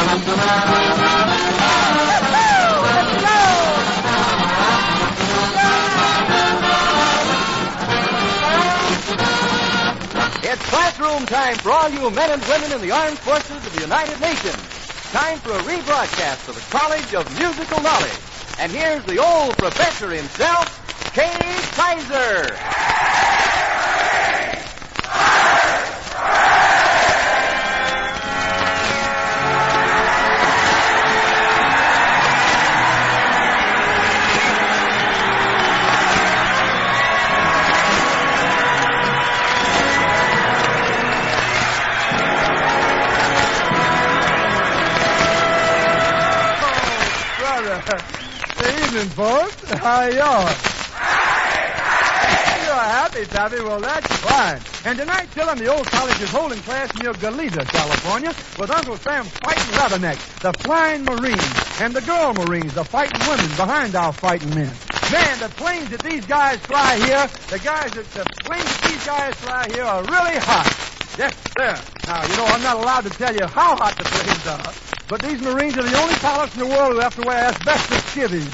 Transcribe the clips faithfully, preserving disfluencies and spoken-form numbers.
It's classroom time for all you men and women in the armed forces of the United Nations. Time for a rebroadcast of the College of Musical Knowledge. And here's the old professor himself, Kay Kaiser. Good evening, folks. How are y'all? You're happy, Taffy. Well, that's fine. And tonight, children, the old college is holding class near Goleta, California, with Uncle Sam's fighting leathernecks, the flying Marines, and the girl Marines, the fighting women behind our fighting men. Man, the planes that these guys fly here, the guys that the planes that these guys fly here are really hot. Yes, sir. Now, you know, I'm not allowed to tell you how hot the planes are. But these Marines are the only pilots in the world who have to wear asbestos skivvies.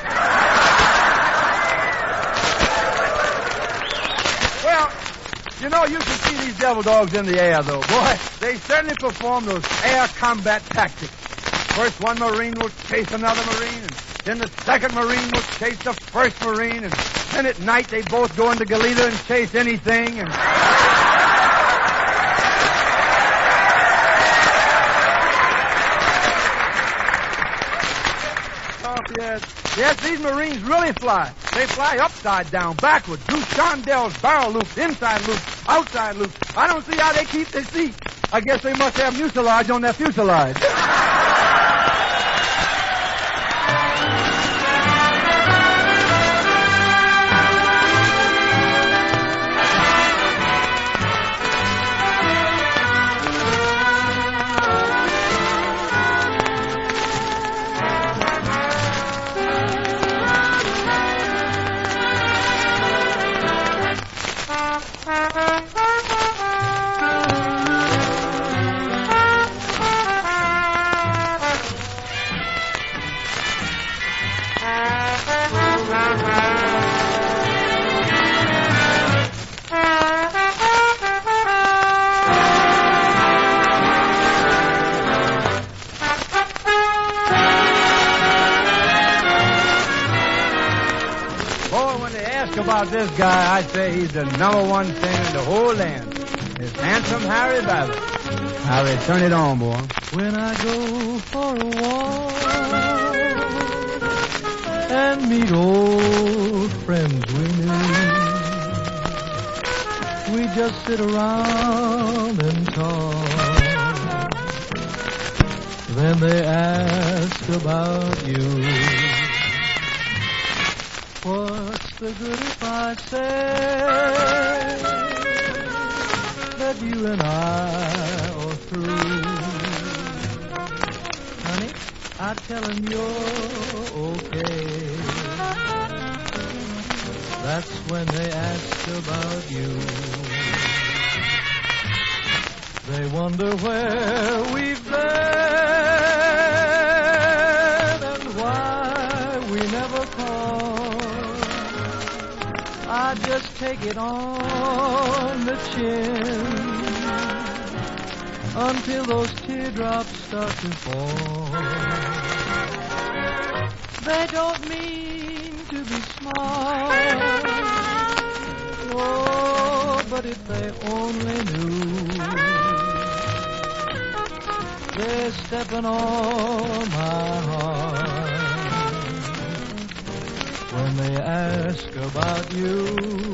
Well, you know, you can see these devil dogs in the air, though. Boy, they certainly perform those air combat tactics. First one Marine will chase another Marine, and then the second Marine will chase the first Marine, and then at night they both go into Goleta and chase anything, and... Yes, yes, these Marines really fly. They fly upside down, backwards, do chandelles, barrel loops, inside loops, outside loops. I don't see how they keep their seats. I guess they must have mucilage on their fuselage. About this guy, I'd say he's the number one singer in the whole land. It's handsome Harry Babbitt. Harry, turn it on, boy. When I go for a walk and meet old friends we knew, we just sit around and talk. Then they ask about you. What's the good if I say that you and I are through? Honey, I tell them you're okay. That's when they ask about you. They wonder where we've been and why we never call. I just take it on the chin until those teardrops start to fall. They don't mean to be smart. Oh, but if they only knew, they're stepping on my heart. When they ask about you,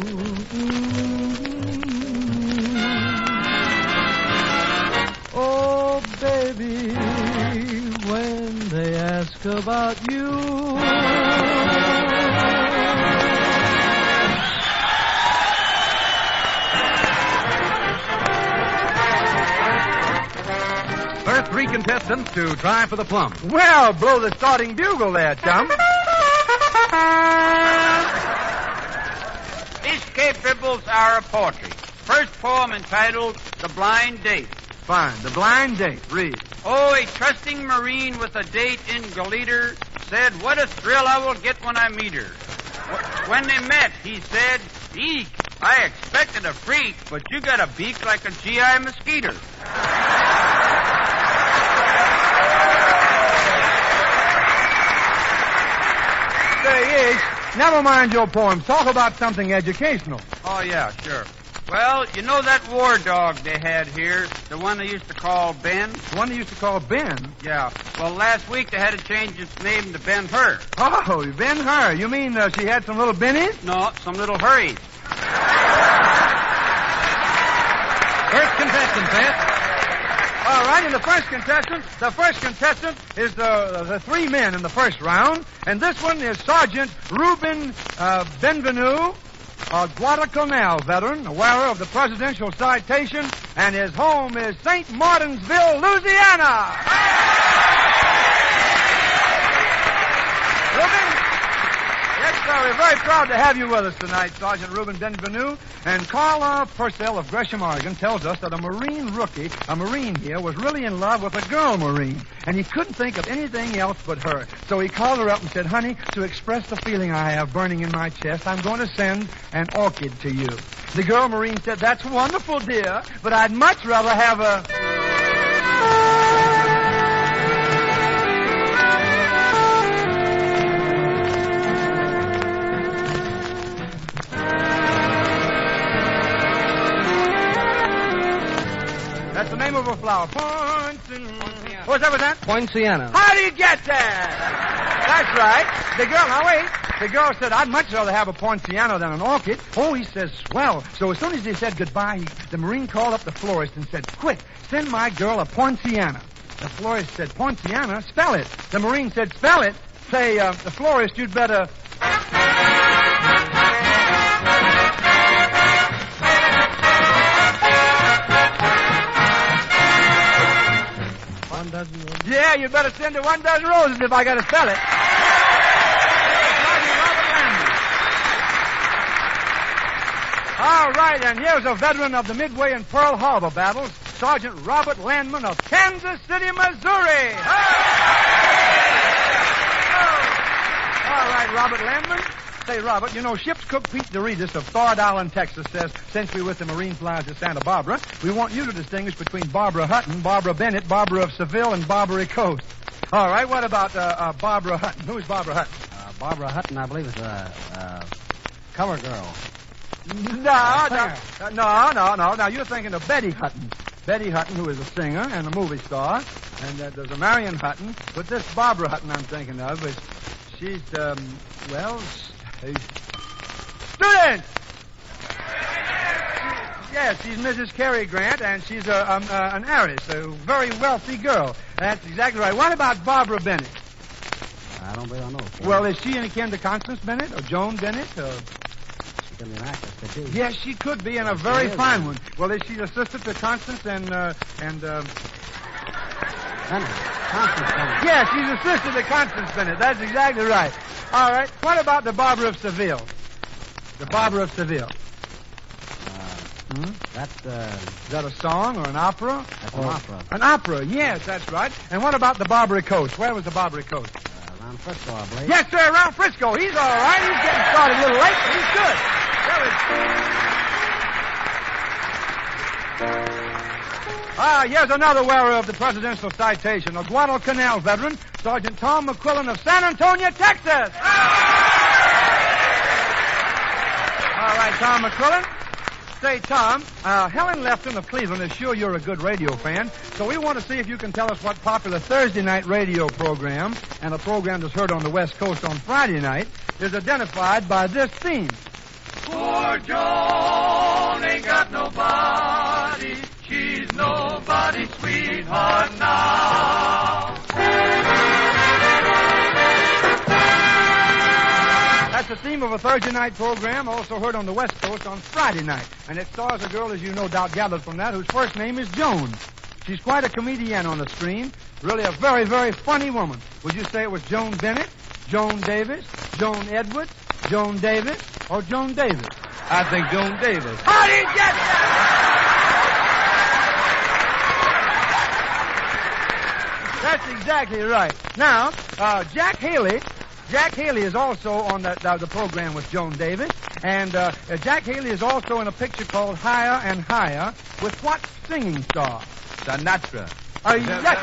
oh baby, when they ask about you. First three contestants to try for the plum. Well, blow the starting bugle there, chum. These Cape Ripples are a poetry. First poem entitled The Blind Date. Fine. The Blind Date. Read. Oh, a trusting Marine with a date in Galiter said, what a thrill I will get when I meet her. When they met, he said, Eek, I expected a freak, but you got a beak like a G I mosquito. Say, Ish, never mind your poems. Talk about something educational. Oh, yeah, sure. Well, you know that war dog they had here, the one they used to call Ben? The one they used to call Ben? Yeah. Well, last week they had to change its name to Ben-Hur. Oh, Ben-Hur. You mean uh, she had some little bennies? No, some little hurries. First contestant, Pat. All right, and the first contestant, the first contestant is the the three men in the first round, and this one is Sergeant Reuben uh, Benvenu, a Guadalcanal veteran, a wearer of the presidential citation, and his home is Saint Martinsville, Louisiana. Reuben? Yes, sir. We're very proud to have you with us tonight, Sergeant Reuben Benvenu. And Carla Purcell of Gresham, Oregon, tells us that a Marine rookie, a Marine here, was really in love with a girl Marine, and he couldn't think of anything else but her. So he called her up and said, honey, to express the feeling I have burning in my chest, I'm going to send an orchid to you. The girl Marine said, that's wonderful, dear, but I'd much rather have a... That's the name of a flower. Poinciana. What's that with that? Poinciana. How do you get that? That's right. The girl, now wait. The girl said, I'd much rather have a poinciana than an orchid. Oh, he says, swell. So as soon as he said goodbye, he, the Marine called up the florist and said, quick, send my girl a poinciana. The florist said, poinciana? Spell it. The Marine said, spell it. Say, uh, the florist, you'd better... One dozen roses. Yeah, you better send her one dozen roses if I got to spell it. All right, and here's a veteran of the Midway and Pearl Harbor battles, Sergeant Robert Landman of Kansas City, Missouri. All right, Robert Landman. Say, Robert, you know, ship's cook Pete DeRidis of Thord Island, Texas, says, since we're with the Marine flies at Santa Barbara, we want you to distinguish between Barbara Hutton, Barbara Bennett, Barbara of Seville, and Barbary Coast. All right, what about uh, uh, Barbara Hutton? Who's Barbara Hutton? Uh, Barbara Hutton, I believe, is a uh, cover girl. No, no, no, no, no. Now, you're thinking of Betty Hutton. Betty Hutton, who is a singer and a movie star. And uh, there's a Marion Hutton. But this Barbara Hutton I'm thinking of is, she's, um, well... Students! Yes, she's Missus Cary Grant, and she's a, um, uh, an heiress, a very wealthy girl. That's exactly right. What about Barbara Bennett? I don't really know. Sir. Well, is she any kin to Constance Bennett or Joan Bennett? Or... She could be an actress, could she? Yes, she could be, and a Yes, very she is, fine then. one. Well, is she a sister to Constance and, uh, and, um... Bennett. Constance Bennett. Yes, she's a sister to Constance Bennett. That's exactly right. All right. What about the Barbara of Seville? The Barbara of Seville. Uh, Hmm? that's, uh, Is that a song or an opera? that's Or- an opera. An opera, yes, that's right. And what about the Barbary Coast? Where was the Barbary Coast? Uh, around Frisco, I believe. Yes, sir, around Frisco. He's all right. He's getting started a little late, but he's good. Very... Ah, here's another wearer of the presidential citation, a Guadalcanal veteran, Sergeant Tom McQuillan of San Antonio, Texas. All right, Tom McQuillan. Say, Tom, uh, Helen Lefton of Cleveland is sure you're a good radio fan, so we want to see if you can tell us what popular Thursday night radio program and a program that's heard on the West Coast on Friday night is identified by this theme. Poor Joan ain't got nobody. She's nobody's sweetheart now. That's the theme of a Thursday night program also heard on the West Coast on Friday night. And it stars a girl, as you no doubt gathered from that, whose first name is Joan. She's quite a comedian on the screen. Really a very, very funny woman. Would you say it was Joan Bennett, Joan Davis, Joan Edwards, Joan Davis, or Joan Davis? I think Joan Davis. How do you get that? That's exactly right. Now, uh, Jack Haley, Jack Haley is also on that, uh, the program with Joan Davis, and uh, uh, Jack Haley is also in a picture called Higher and Higher with what singing star? Sinatra. Uh, yes,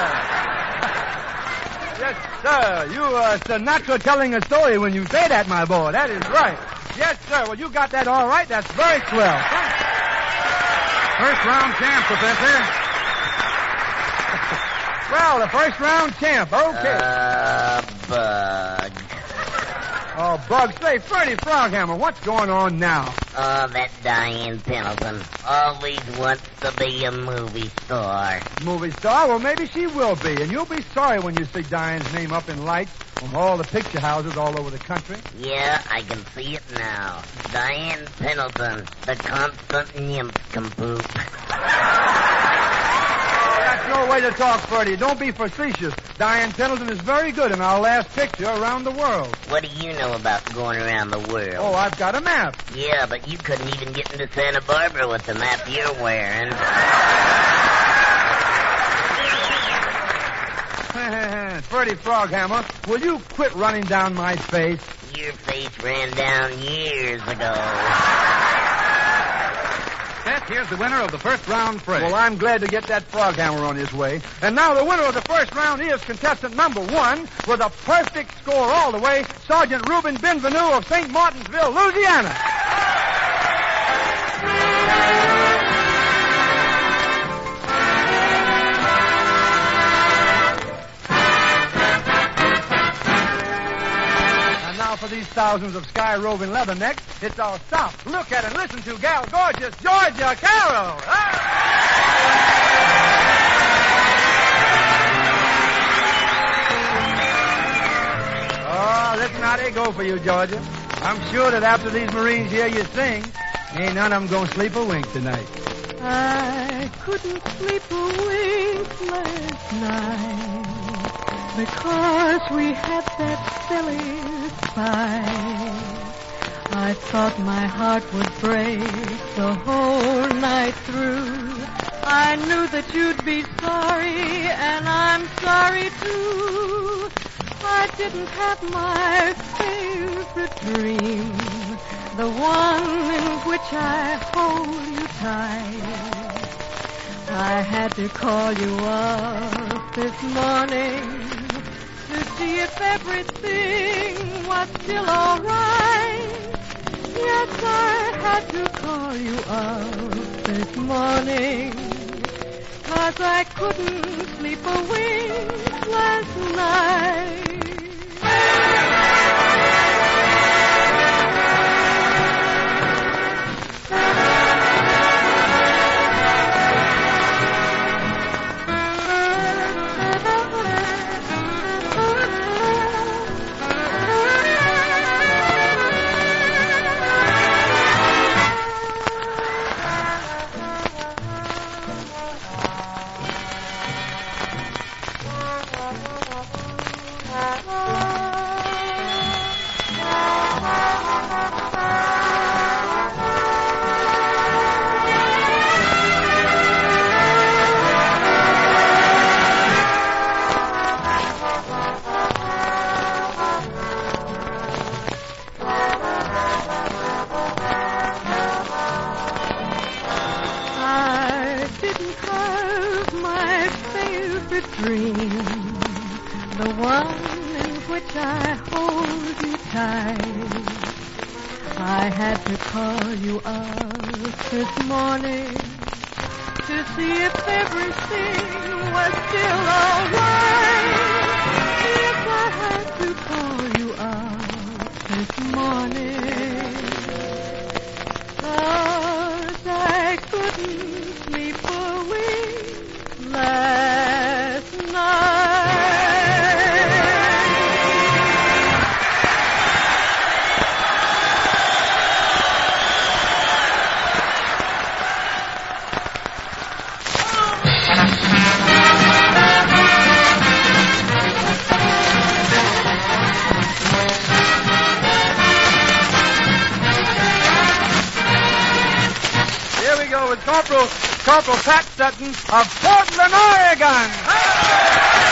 sir. Yes, sir. You uh, Sinatra telling a story when you say that, my boy. That is right. Yes, sir. Well, you got that all right. That's very swell. First round champ, Professor. Well, the first round champ. Okay. Uh, Bug. Oh, Bug, say, Freddie Froghammer, what's going on now? Oh, that Diane Pendleton always wants to be a movie star. Movie star? Well, maybe she will be, and you'll be sorry when you see Diane's name up in lights on all the picture houses all over the country. Yeah, I can see it now. Diane Pendleton, the constant nincompoop. That's no way to talk, Freddie. Don't be facetious. Diane Pendleton is very good in our last picture, Around the World. What do you know about going around the world? Oh, I've got a map. Yeah, but you couldn't even get into Santa Barbara with the map you're wearing. Freddie Froghammer, will you quit running down my face? Your face ran down years ago. Seth, here's the winner of the first round, Fred. Well, I'm glad to get that Froghammer on his way. And now the winner of the first round is contestant number one with a perfect score all the way, Sergeant Reuben Benvenue of Saint Martinsville, Louisiana. For these thousands of sky-roving leathernecks, it's our stop, look at, and listen to Gal Gorgeous Georgia Carroll. Oh, listen how they go for you, Georgia. I'm sure that after these Marines hear you sing, ain't none of them gonna sleep a wink tonight. I couldn't sleep a wink last night because we had that silly fight. I thought my heart would break the whole night through. I knew that you'd be sorry, and I'm sorry too. I didn't have my favorite dream, the one in which I hold you tight. I had to call you up this morning to see if everything was still all right. Yes, I had to call you up this morning, 'cause I couldn't sleep a wink last night. Corporal Pat Sutton of Portland, Oregon.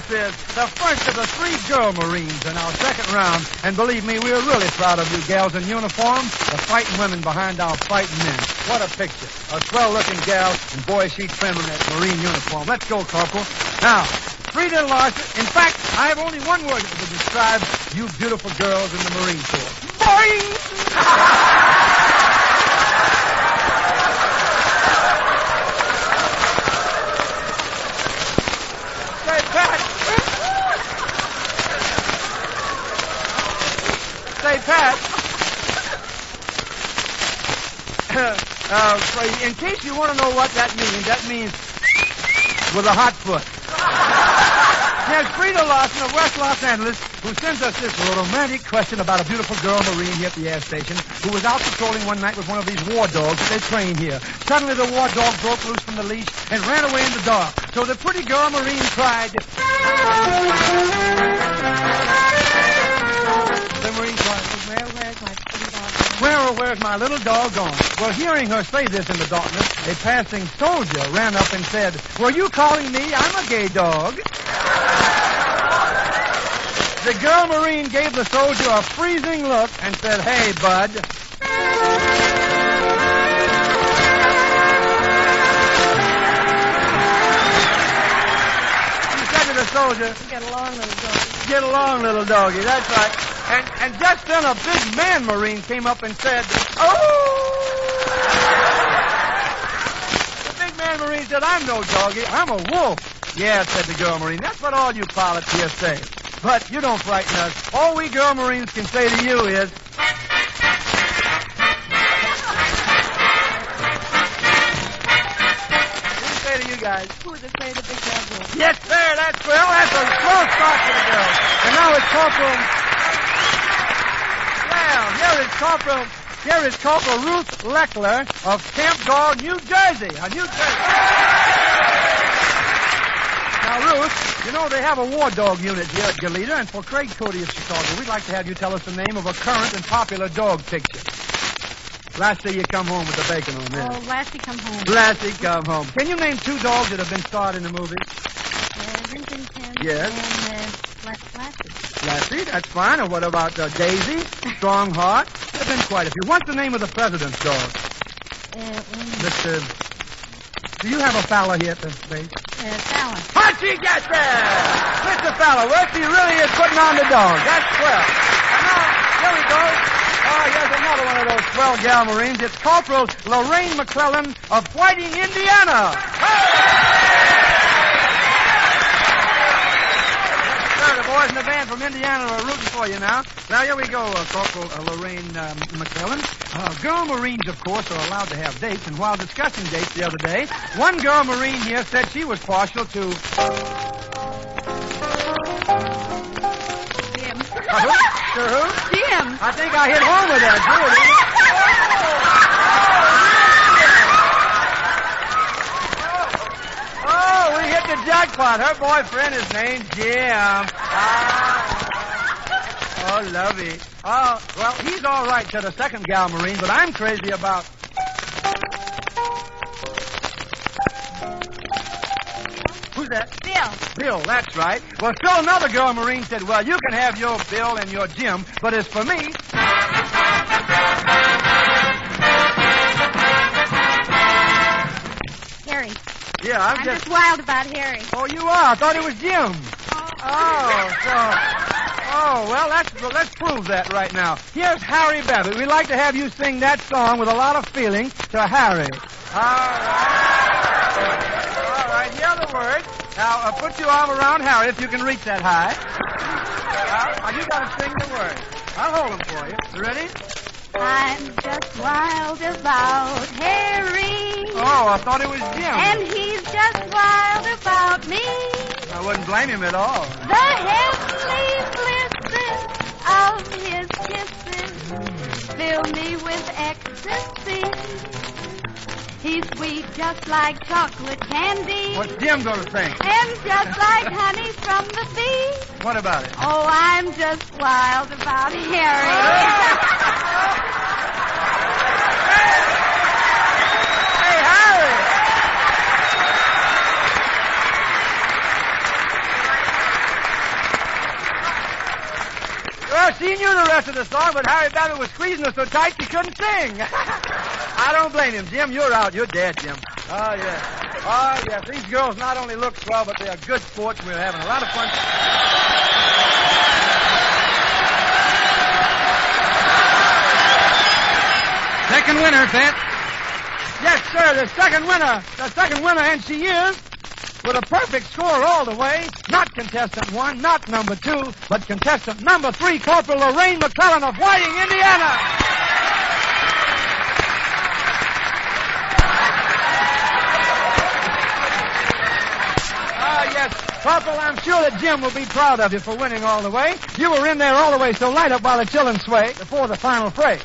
is the first of the three girl Marines in our second round. And believe me, we're really proud of you gals in uniform, the fighting women behind our fighting men. What a picture. A swell-looking gal, and boy, she's trim in that Marine uniform. Let's go, Corporal. Now, Frida Larson. In fact, I have only one word to describe you beautiful girls in the Marine Corps. Boing! Say, Pat. Say, Pat. uh, in case you want to know what that means, that means with a hot foot. There's Frida Larson of West Los Angeles who sends us this romantic question about a beautiful girl Marine here at the air station who was out patrolling one night with one of these war dogs that they train here. Suddenly the war dog broke loose from the leash and ran away in the dark. So the pretty girl Marine cried... The Marine cried, where, where's my pretty dog gone? Where, oh, where's my little dog gone? Well, hearing her say this in the darkness, a passing soldier ran up and said, were you calling me? I'm a gay dog. The girl Marine gave the soldier a freezing look and said, hey, bud. She said to the soldier, get along, little doggy. Get along, little doggy. That's right. And, and just then a big man Marine came up and said, oh! The big man Marine said, I'm no doggy. I'm a wolf. Yeah, said the girl Marine. That's what all you pilots here say. But you don't frighten us. All we girl Marines can say to you is... What do you say to you guys? Who's afraid of big bad wolf? Yes, sir. That's well. That's a slow start for the girls. And now it's Corporal... Well, here is Corporal... Here is Corporal Ruth Leckler of Camp Gore, New Jersey. Uh, New Jersey. Now, Ruth, you know they have a war dog unit here at Goleta, and for Craig Cody of Chicago, we'd like to have you tell us the name of a current and popular dog picture. Lassie, you come home with the bacon on there. Oh, Lassie, come home. Lassie, come home. Can you name two dogs that have been starred in the movie? Uh, Rin Tin. Yes. And uh, Lassie. Lassie, that's fine. And what about uh, Daisy? Strongheart? There have been quite a few. What's the name of the president's dog? Uh, um, Mister Do you have a Fowler here at the base? Uh, Fallon. How'd she get there? Mister Fowler, well, she really is putting on the dog. That's swell. And now, here we go. Oh, here's another one of those swell gal Marines. It's Corporal Lorraine McClellan of Whiting, Indiana. Sir, the boys in the band from Indiana are rooting for you now. Now, here we go, uh, Corporal uh, Lorraine um, McClellan. Uh, girl Marines, of course, are allowed to have dates, and while discussing dates the other day, one girl Marine here said she was partial to... Jim. Uh, who? Sir who? Jim. I think I hit home with that, too. Oh, we hit the jackpot. Her boyfriend is named Jim. Ah. Oh, lovey. Oh, well, he's all right, said the second gal Marine, but I'm crazy about... Who's that? Bill. Bill, that's right. Well, still another girl Marine said, well, you can have your Bill and your Jim, but as for me... Harry. Yeah, I'm, I'm just... just wild about Harry. Oh, you are? I thought it was Jim. Oh, so... Oh, well, let's, well, let's prove that right now. Here's Harry Babbitt. We'd like to have you sing that song with a lot of feeling to Harry. All right. All right, here are the words. Now, uh, put your arm around Harry if you can reach that high. Now, you got to sing the words. I'll hold them for you. You ready? I'm just wild about Harry. Oh, I thought it was Jim. And he's just wild about me. I wouldn't blame him at all. The heavenly bliss of his kisses fill me with ecstasy. He's sweet just like chocolate candy. What's Jim going to sing? And just like honey from the bee. What about it? Oh, I'm just wild about Harry. Hey, Harry! knew the rest of the song, but Harry Babbitt was squeezing her so tight she couldn't sing. I don't blame him, Jim. You're out. You're dead, Jim. Oh, yes. Oh, yes. These girls not only look swell, but they are good sports. We're having a lot of fun. Second winner, Fat. Yes, sir. The second winner. The second winner, and she is, with a perfect score all the way, not contestant one, not number two, but contestant number three, Corporal Lorraine McClellan of Whiting, Indiana. Ah, yes. Corporal, I'm sure that Jim will be proud of you for winning all the way. You were in there all the way, so light up while the children sway before the final phrase.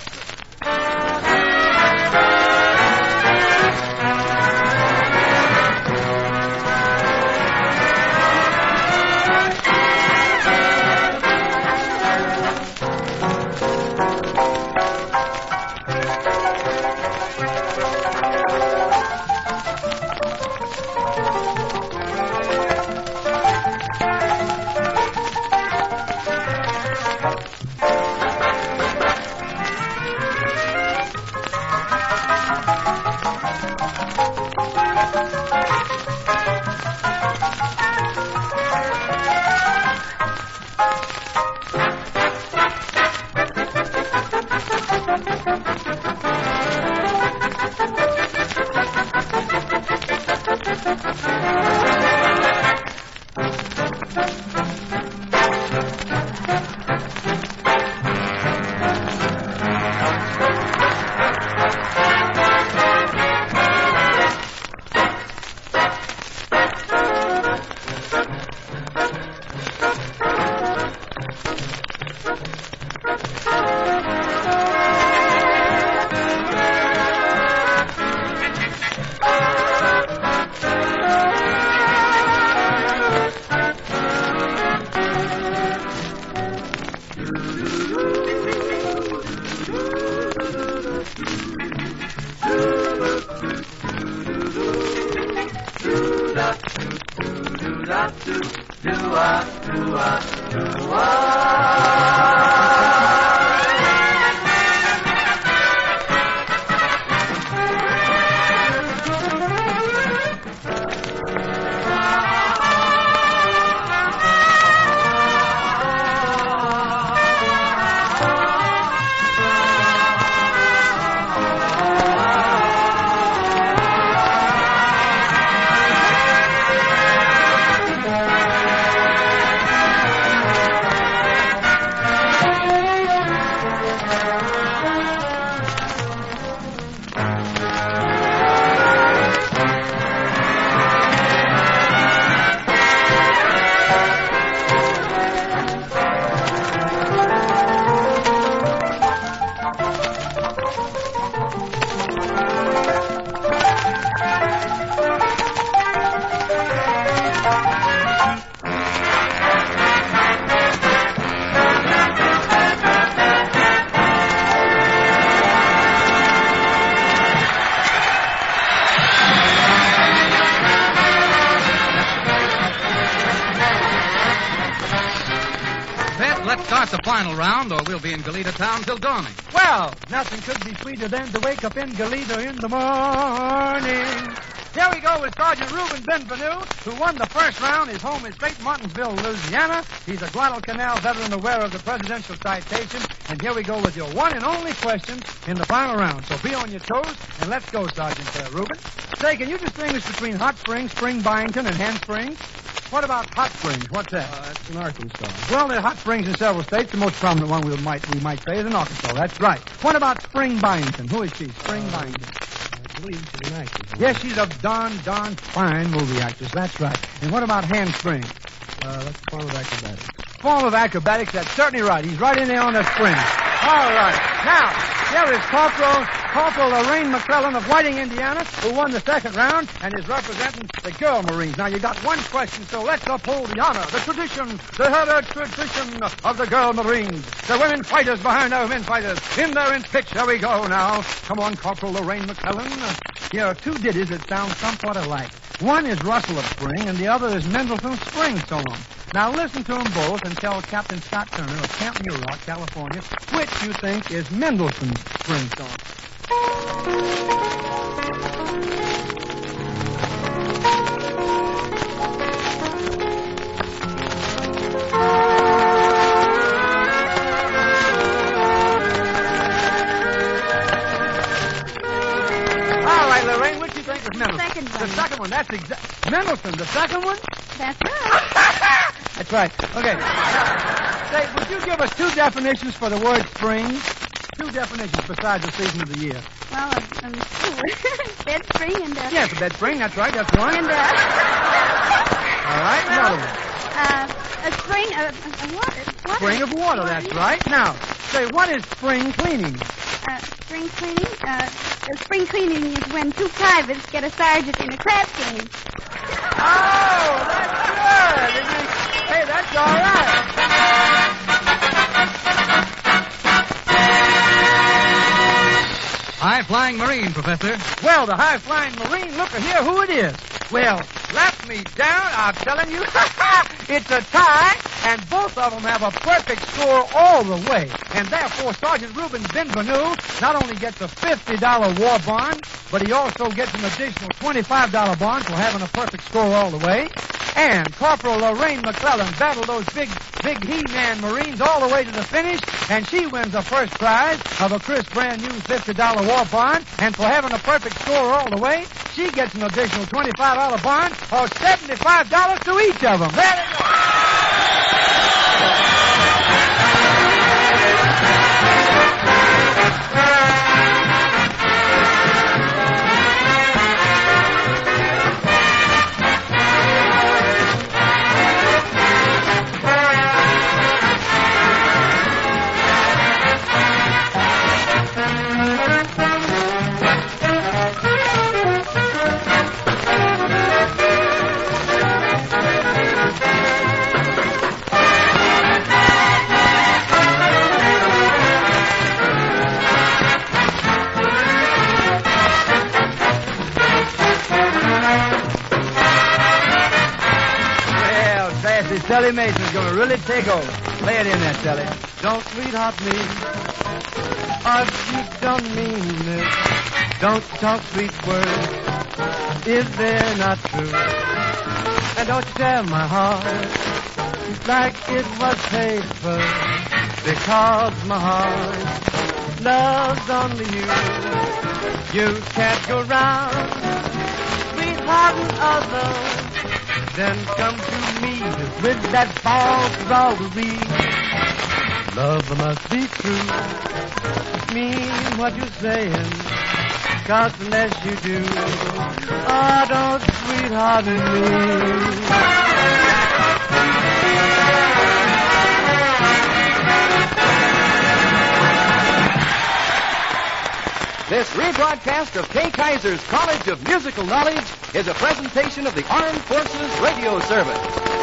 Let's start the final round, or we'll be in Goleta town till dawning. Well, nothing could be sweeter than to wake up in Goleta in the morning. Here we go with Sergeant Reuben Benvenu, who won the first round. His home is Saint Martinsville, Louisiana. He's a Guadalcanal veteran aware of the presidential citation. And here we go with your one and only question in the final round. So be on your toes, and let's go, Sergeant uh, Reuben. Say, can you distinguish between Hot Springs, Spring Byington, and Hand Springs? What about Hot Springs? What's that? Uh, it's in Arkansas. Well, there are hot springs in several states. The most prominent one we might we might say is in Arkansas. That's right. What about Spring Byington? Who is she? Spring uh, Byington. I believe she's an actress. Yes, she's a darn, darn fine movie actress. That's right. And what about Hand Springs? Uh, that's a form of acrobatics. Form of acrobatics, that's certainly right. He's right in there on the spring. All right. Now, here is Corporal, Corporal Lorraine McClellan of Whiting, Indiana, who won the second round and is representing the Girl Marines. Now, you got one question, so let's uphold the honor, the tradition, the heritage tradition of the Girl Marines. The women fighters behind our men fighters. In there in pitch. There we go now. Come on, Corporal Lorraine McClellan. Here are two ditties that sound somewhat alike. One is Russell of Spring, and the other is Mendelssohn's Spring Song. Now listen to them both and tell Captain Scott Turner of Camp Muroc, California, which you think is Mendelssohn's spring song. All right, Lorraine, which you think is Mendelssohn? Second one. The second one. That's exact. Mendelssohn, the second one? That's right. That's right. Okay. Now, say, would you give us two definitions for the word spring? Two definitions besides the season of the year. Well, um, two. Bed spring and... Uh, Yes, a bed spring. That's right. That's one. And, uh... All right, well, another one. Uh, a spring of uh, water. water. Spring of water, that's right. Now, say, what is spring cleaning? Uh, spring cleaning? Uh, uh, spring cleaning is when two privates get a sergeant in a crab game. Oh, that's good. Hey, that's all right. High-flying Marine, Professor. Well, the high-flying Marine, look here who it is. Well, slap me down, I'm telling you. It's a tie, and both of them have a perfect score all the way. And therefore, Sergeant Reuben Benvenu not only gets a fifty dollar war bond, but he also gets an additional twenty-five dollar bond for having a perfect score all the way. And Corporal Lorraine McClellan battled those big, big He-Man Marines all the way to the finish, and she wins the first prize of a crisp brand-new fifty dollar war bond. And for having a perfect score all the way, she gets an additional twenty-five dollar bond or seventy-five dollars to each of them. There they go. Sally Mason's going to really take over. Lay it in there, Sally. Don't sweetheart me, or you don't mean it. Don't talk sweet words, if they're not true. And don't tear my heart like it was paper, because my heart loves only you. You can't go round sweethearting others, then come to me with that false robbery. Love must be true. Mean what you're saying, 'cause unless you do, oh, don't sweetheart me. This rebroadcast of Kay Kaiser's College of Musical Knowledge is a presentation of the Armed Forces Radio Service.